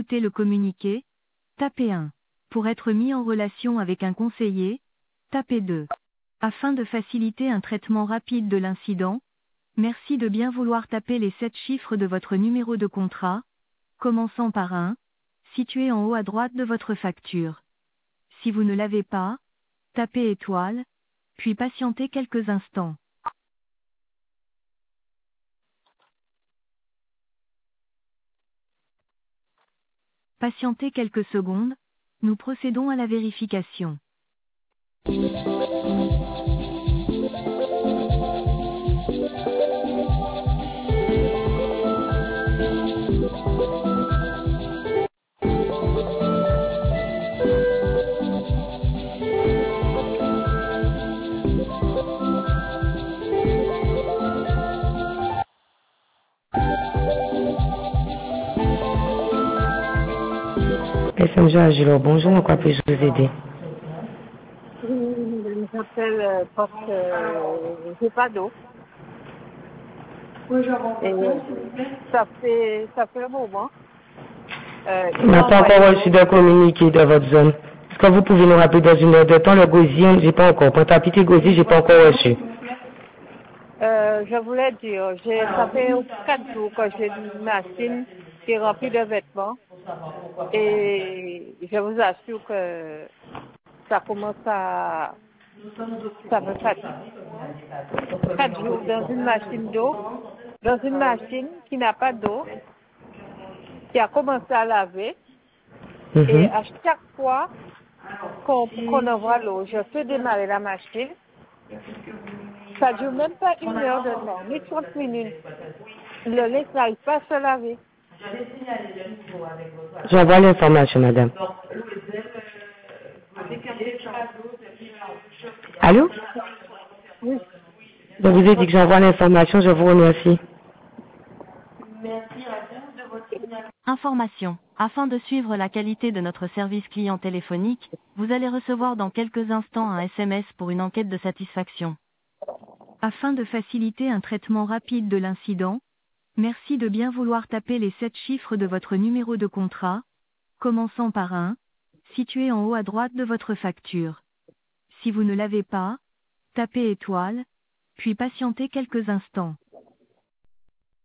écouter le communiqué, tapez 1. Pour être mis en relation avec un conseiller, tapez 2. Afin de faciliter un traitement rapide de l'incident, merci de bien vouloir taper les 7 chiffres de votre numéro de contrat, commençant par 1, situé en haut à droite de votre facture. Si vous ne l'avez pas, tapez étoile, puis patientez quelques instants. Patientez quelques secondes, nous procédons à la vérification. SMG Agilo, bonjour, en quoi puis-je vous aider? Je m'appelle parce que j'ai pas d'eau. Et ça fait un moment. On n'a pas encore reçu de communiqué de votre zone. Est-ce que vous pouvez nous rappeler dans une heure de temps le gosier? J'ai pas encore. Pour tapis gosier, j'ai pas encore reçu. Je voulais dire, ça fait 4 jours que j'ai une machine qui est remplie de vêtements. Et je vous assure que ça commence à... Ça me fatigue. 4 jours dans une machine d'eau, dans une machine qui n'a pas d'eau, qui a commencé à laver. Et à chaque fois qu'on envoie l'eau, je fais démarrer la machine. Ça ne dure même pas 1 heure de temps, ni 30 minutes. Le lait n'arrive pas à se laver. J'envoie l'information, madame. Allô? Oui. Je vous ai dit que j'envoie l'information, je vous remercie. Information. Afin de suivre la qualité de notre service client téléphonique, vous allez recevoir dans quelques instants un SMS pour une enquête de satisfaction. Afin de faciliter un traitement rapide de l'incident, merci de bien vouloir taper les 7 chiffres de votre numéro de contrat, commençant par 1, situé en haut à droite de votre facture. Si vous ne l'avez pas, tapez étoile, puis patientez quelques instants.